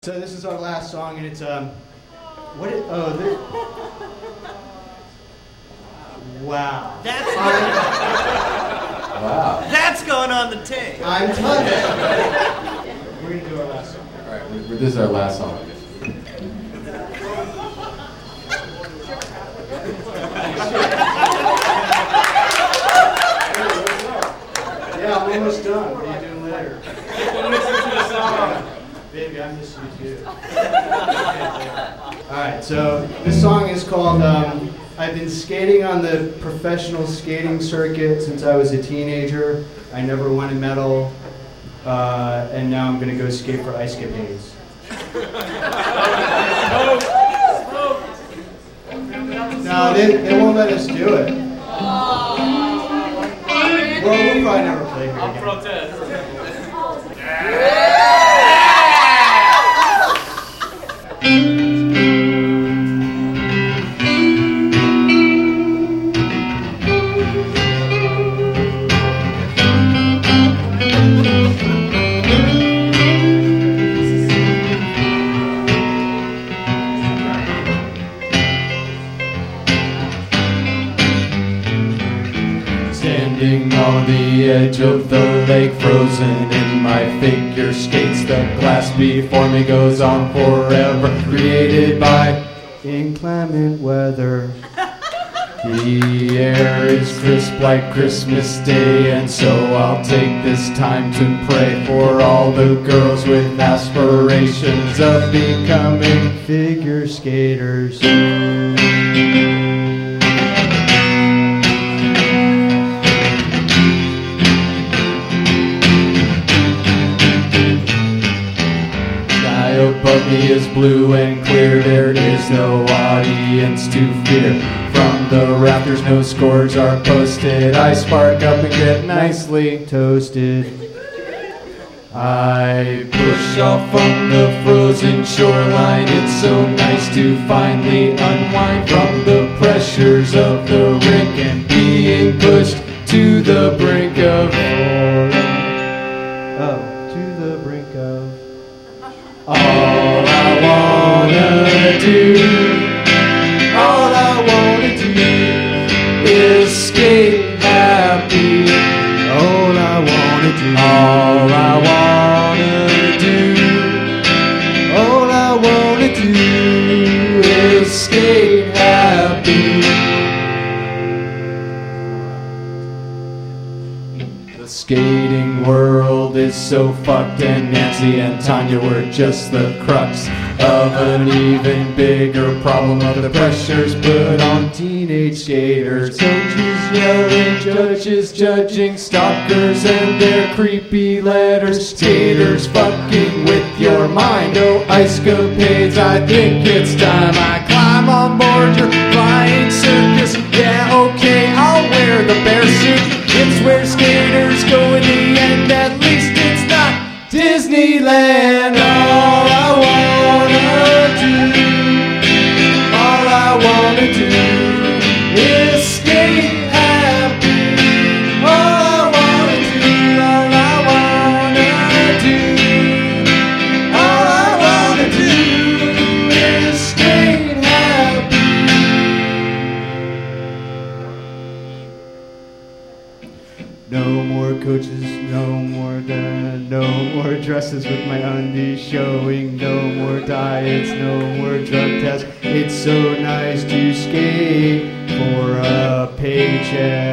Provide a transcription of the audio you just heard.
So this is our last song, and it's wow. Wow. That's going on the tape. I'm touched. We're gonna do our last song. All right, this is our last song. Yeah, I'm almost done. What are you doing later? Listen to the song. Baby, I miss you too. Alright, so this song is called, I've been skating on the professional skating circuit since I was a teenager. I never won a medal, and now I'm going to go skate for Ice Capades. No, they won't let us do it. Well, we'll probably never play here again. I'll protest. Standing on the edge of the lake, frozen in my figure skates. The glass before me goes on forever, created by inclement weather. the air is crisp like Christmas Day, and so I'll take this time to pray for all the girls with aspirations of becoming Figure skaters. above me is blue and clear. There is no audience to fear. From the rafters no scores are posted. I spark up and get nicely toasted. I push off from the frozen shoreline. It's so nice to finally unwind from the pressures of the rink and being pushed to the brink of all I wanna do, all I wanna do is skate happy. All I wanna do, All I wanna do, all I wanna do is skate happy. The skating world is so fucked, and Nancy and Tanya were just the crux of an even bigger problem of the pressures put on teenage skaters. Coaches yelling, judges judging, stalkers and their creepy letters. Skaters fucking with your mind, oh Ice Capades, I think it's time I climb on board your flying circus. Yeah, okay, I'll wear the bear suit. It's where skaters go in the end, at least it's not Disneyland. All I wanna do, all I wanna do is skate happy. All I wanna do, all I wanna do, all I wanna do is skate happy. No more coaches, no more no more dresses with my undies showing, no more diets, no more drug tests. It's so nice to skate for a paycheck.